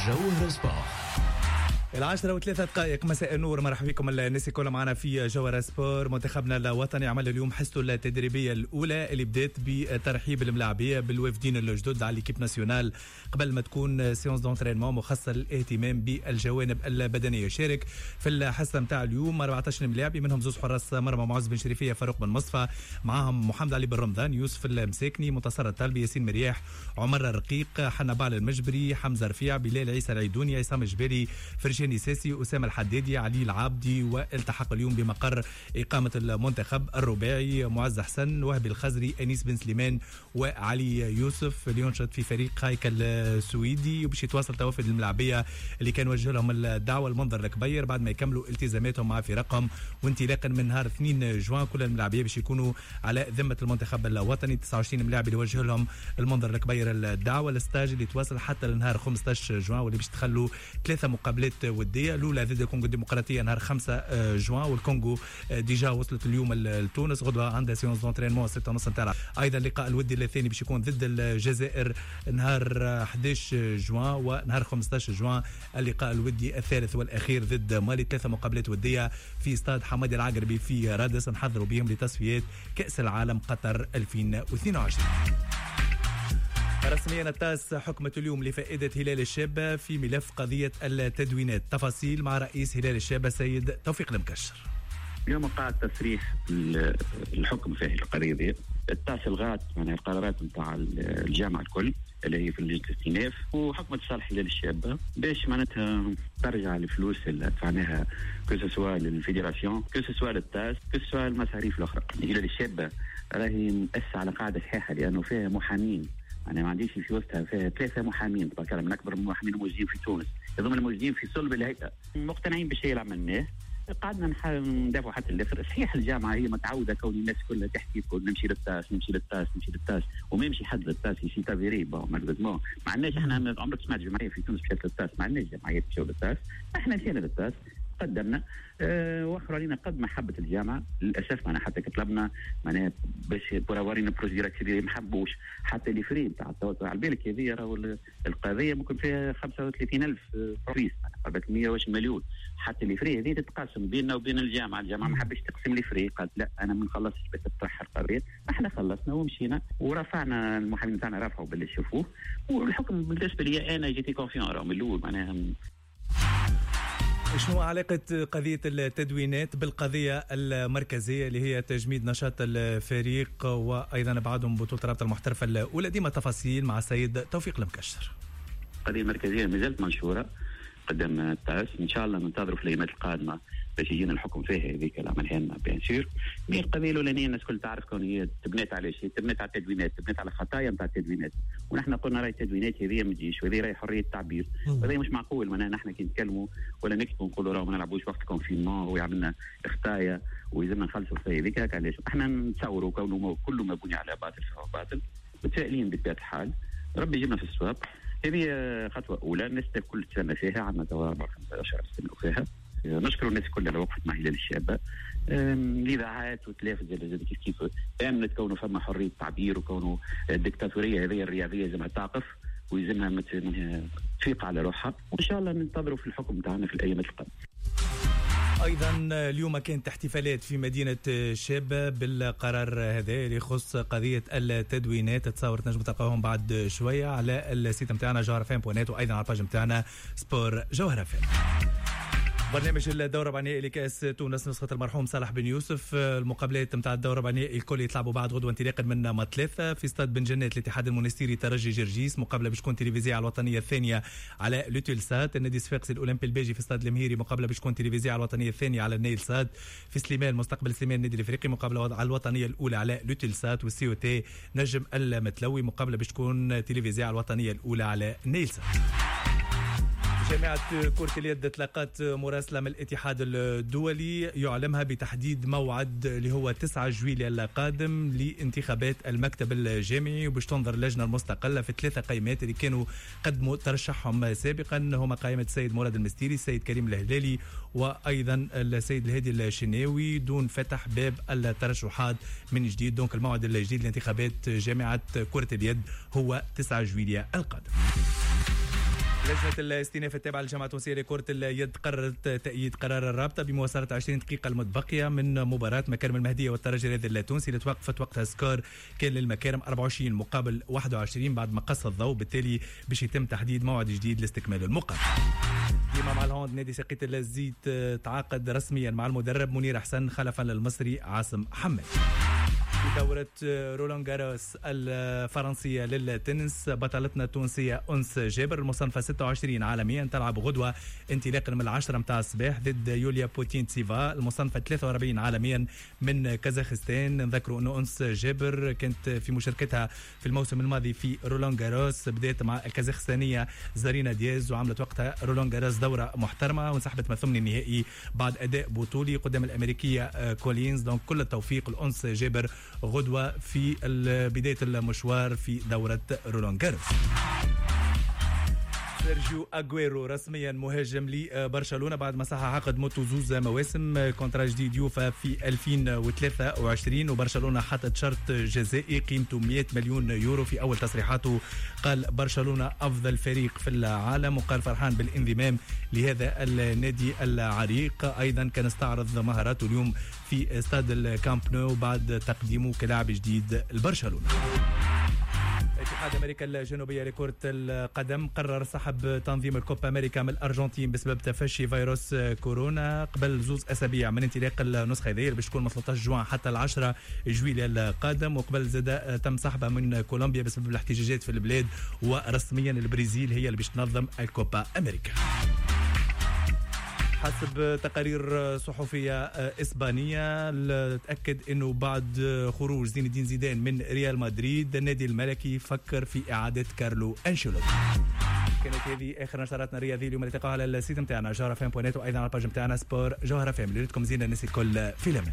جوهر سبورت. 10:03 مساء النور، مرحبا بكم الناس الكل معنا في جوهر سبور. منتخبنا الوطني عمل اليوم حصته التدريبيه الاولى اللي بدات بترحيب الملاعبيه بالوافدين الجدد على ليكيب ناسيونال قبل ما تكون سيونس دونترينمون مخصصه للاهتمام بالجوانب البدنيه. شارك في الحصه نتاع اليوم 14 ملاعبي، منهم زوج حراس مرمى معز بن شريفيه، فاروق بن مصطفى، معاهم محمد علي بن رمضان، يوسف المساكني، منتصر الطالبي، ياسين مرياح، عمر الرقيق، حنبال المجبري، حمزه رفيع، بلال عيسى العيدوني، عصام الجبالي، فرجاني ساسي، أسامة الحدادي، علي العابدي. والتحق اليوم بمقر إقامة المنتخب الرباعي معز حسن، وهبي الخزري، أنيس بن سليمان، وعلي يوسف اللي ينشط في فريق هايكل السويدي. وباش يتواصل توافد الملاعبية اللي كان وجه لهم الدعوة المنظر الكبير بعد ما يكملوا التزاماتهم مع فرقهم، وانطلاقا من نهار 2 جوان كل الملاعبية باش يكونوا على ذمة المنتخب الوطني. 29 ملاعب اللي وجه لهم المنظر الكبير الدعوة. الستاج اللي تواصل حتى لنهار 15 جوان واللي باش تخلوا 3 مقابلات ودية، الأولى ضد الكونغو الديمقراطية نهار 5 جوان، والكونغو ديجا وصلت اليوم لتونس، غدوة عندها سيونس دونترينمون 6:30 نتاع. أيضا اللقاء الودي الثاني باش يكون ضد الجزائر نهار 11 جوان، ونهار 15 جوان اللقاء الودي الثالث والأخير ضد مالي. 3 مقابلات ودية في استاد حمادي العقربي في رادس نحضروا بهم لتصفيات كأس العالم قطر 2022. رسميا التاس حكمت اليوم لفائدة هلال الشابة في ملف قضية التدوينات. تفاصيل مع رئيس هلال الشابة سيد توفيق المكشر. اليوم وقع تصريح الحكم في القضية دي. التاس الغات معناها القرارات نتاع الجامعة الكل اللي هي في لجنة الاستئناف، وحكمت صالح هلال الشابة باش معناتها ترجع الفلوس اللي دفعناها كسوا للفيدراسيون كسوا للتاس كسوا المصاريف الأخرى. هلال الشابة راهي مؤسسة على قاعدة صحيحة لأنه فيها محامين. أنا ما عنديش في وسطها فيها 3 محامين طبعا من أكبر المحامين الموجودين في تونس، يضم الموجودين في صلب الهيئة، مقتنعين بالشيء اللي عملناه. قعدنا ندافعوا حتى الاخر. صحيح الجامعه هي متعوده كون الناس كلها تحكي تقول نمشي للتاس نمشي للتاس نمشي للتاس، وما يمشي حد للتاس يشي تافيري ما عندناش. احنا عمرك سمعت جمعيه في تونس مشات للتاس؟ ما عندناش جمعيات مشاو للتاس. احنا مشينا للتاس قدمنا واخر علينا قد محبه الجامعه. للاسف معنا حتى كتلبنا معناها باش ورينا بروسيديرات كبيره ما حبوش حتى اللي فري نتاع التوتر على بالك. هذه راهو القضيه ممكن فيها 35,000 بروفيس قرابه 100 مليون. حتى اللي فري هذه تتقاسم بيننا وبين الجامعه ما حبش تقسم لي فري، قالت لا انا ما نخلصش بس تطرح القضيه. احنا خلصنا ومشينا ورفعنا المحامين تاعنا رفعوا باللي شافوه. والحكم بالنسبه لي انا جيتي كونفيون راهو من الاول. معناها شنو علاقة قضية التدوينات بالقضية المركزية اللي هي تجميد نشاط الفريق وأيضا بعدهم بطولة رابطة المحترفة الأولى؟ ديما تفاصيل مع السيد توفيق المكشر. القضية المركزية ما زالت منشورة قدام التاس، إن شاء الله ننتظروا في الأيامات القادمة باش يجينا الحكم فيها. هذيك اللي عملها لنا بيان سور. مي القضية الأولانية الناس كل تعرف كون هي تبنات على شيء، تبنات على التدوينات، تبنات على خطايا نتاع التدوينات. ونحن قلنا راهي التدوينات هذه ما تجيش، وهذه راهي حرية التعبير، وهذا مش معقول. معناها نحن كي نتكلموا ولا نكتبوا نقولوا راهو ما نلعبوش وقت الكونفينمون ويعملنا خطايا ويلزمنا نخلصوا الخطايا هذيك. هكا علاش احنا نتصوروا كونه كله مبني على باطل فهو باطل، متفائلين بطبيعة الحال. ربي يجيبنا في الصواب. هذه خطوة أولى الناس الكل تسنى فيها، عندنا توا 15 سنة فيها. نشكر الناس كلها اللي وقفت مع هلال الشابة. الإذاعات والتلفزيون كيف آمنت كونه فما حرية تعبير وكونه الدكتاتورية هذه الرياضية لازم تقف ويلزمها تفيق على روحها. وإن شاء الله ننتظروا في الحكم تاعنا في الأيام القادمة. أيضا اليوم كانت احتفالات في مدينة شابة بالقرار هذا اللي يخص قضية التدوينات. تصور تنجم تلقاهم بعد شوية على السيت متاعنا جوهر فام بونات، وأيضا على الباج متاعنا سبور جوهر فام. برنامج الدورة الرباعية لكأس تونس نسخة المرحوم صالح بن يوسف. المقابلات نتاع الدورة الرباعية الكل يتلعبوا بعد غدوة انطلاقا من مطلثة في استاد بن جنات. الاتحاد المونستيري ترجي جرجيس، مقابلة باش تكون تلفزيونية على الوطنية الثانية على لوتيلسات. النادي صفاقسي الأولمبي البيجي في استاد المهيري، مقابلة باش تكون تلفزيونية على الوطنية الثانية على النيل ساد. في سليمان مستقبل سليمان النادي الافريقي، مقابلة على الوطنية الأولى على لوتيلسات. والسي او تي نجم المتلوي، مقابلة باش تكون تلفزيونية على الوطنية الأولى على نيل ساد. جامعة كرة اليد تلقت مراسلة من الاتحاد الدولي يعلمها بتحديد موعد اللي هو 9 جويلية القادم لانتخابات المكتب الجامعي، وباش تنظر اللجنة المستقلة في 3 قائمات اللي كانوا قدموا ترشحهم سابقا. هما قائمة السيد مراد المستيري، السيد كريم الهلالي، وأيضا السيد الهادي الشناوي، دون فتح باب الترشحات من جديد. دونك الموعد الجديد لانتخابات جامعة كرة اليد هو 9 جويلية القادم. لجنة الاستئناف التابعة للجامعة التونسية لكرة اليد قررت تأييد قرار الرابطة بمواصلة 20 دقيقة المتبقية من مباراة مكارم المهدية والترجي الرياضي التونسي اللي توقفت وقتها سكور كان للمكارم 24 مقابل 21 بعد ما قص الضوء، بالتالي باش يتم تحديد موعد جديد لاستكمال المقابلة. ديما مع الهوند نادي ساقية الزيت تعاقد رسميا مع المدرب منير حسن خلفا للمصري عاصم حماد. في دورة رولان جاروس الفرنسية للتنس بطلتنا التونسية أنس جابر المصنفة 26 عالميا تلعب غدوة انطلاقا من 10 متاع الصباح ضد يوليا بوتينتسيفا المصنفة 43 عالميا من كازاخستان. نذكروا أنه أنس جابر كانت في مشاركتها في الموسم الماضي في رولان جاروس بدأت مع الكازاخستانية زارينا دياز وعملت وقتها رولان جاروس دورة محترمة وانسحبت من ثمن النهائي بعد أداء بطولي قدام الأمريكية كولينز. دونك كل التوفيق لأنس جابر غدوة في بداية المشوار في دورة رولان جاروس. سيرجيو أغويرو رسميا مهاجم لبرشلونة بعد ما صح عقد مدته زوز مواسم كونترا جديد يوفى في 2023 وبرشلونة حطت شرط جزائي قيمته 100 مليون يورو. في أول تصريحاته قال برشلونة أفضل فريق في العالم وقال فرحان بالانضمام لهذا النادي العريق. أيضا كان استعرض مهاراته اليوم في استاد الكامب نو بعد تقديمه كلاعب جديد لبرشلونة. اتحاد أمريكا الجنوبية لكرة القدم قرر سحب تنظيم الكوبا أمريكا من الأرجنتين بسبب تفشي فيروس كورونا قبل زوز أسابيع من انطلاق النسخة هذه باش تكون من 13 جوان حتى 10 جويلية القادم. وقبل زاد تم سحبها من كولومبيا بسبب الاحتجاجات في البلاد ورسميا البرازيل هي اللي باش تنظم الكوبا أمريكا. حسب تقارير صحفية إسبانية تأكد أنه بعد خروج زين الدين زيدان من ريال مدريد النادي الملكي فكر في إعادة كارلو أنشيلوتي. كانت هذه آخر نشراتنا الرياضية اليوم اللي تلقاها على السيت متاعنا جوهرة فام بوينات وأيضا على الباج متاعنا سبور جوهرة فام. اللي ريتكم زينا الناس الكل في الأمان.